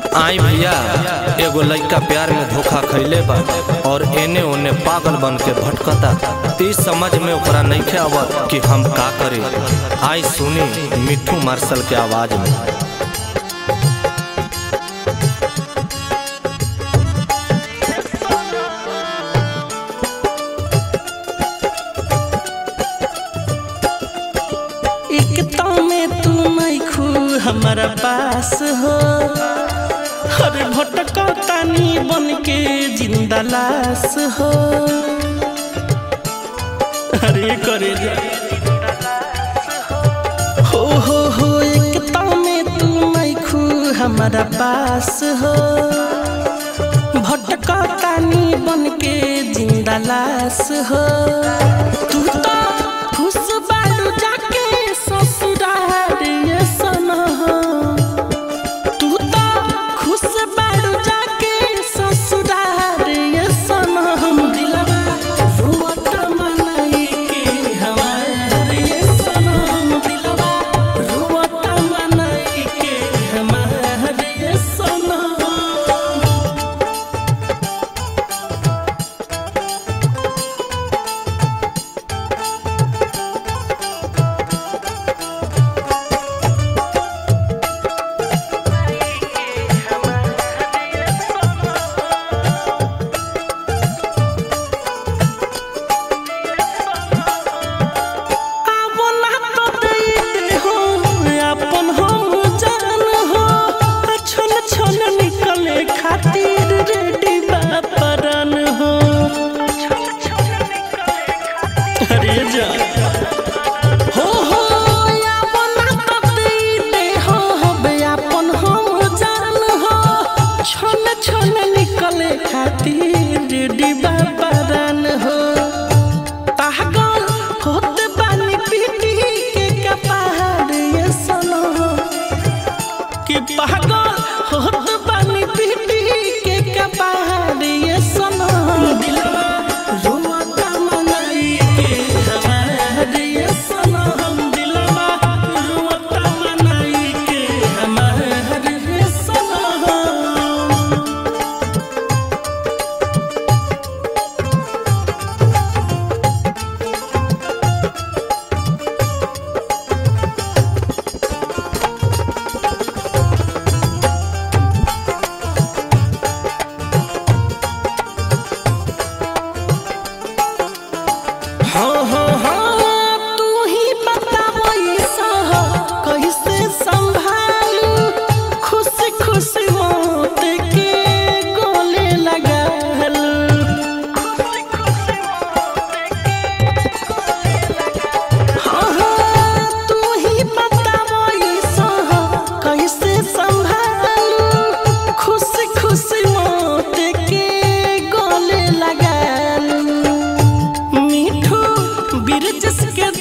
आई भैया एगो लइका प्यार में धोखा खैले बा और एने ओने पागल बन के भटकता। इस समझ में ओकरा नइखे आवत कि हम का करी। आई सुनी मिठू मार्शल के आवाज में। हमारा पास हो हर भटका तानी बन के जिंदा लाश हो। अरे करे जा हो एकता में तू मैं खू हमारा पास हो। भटका तानी बन के जिंदा लाश हो। तू तो खुश बालू जाके ससुराल ये सना। जिसके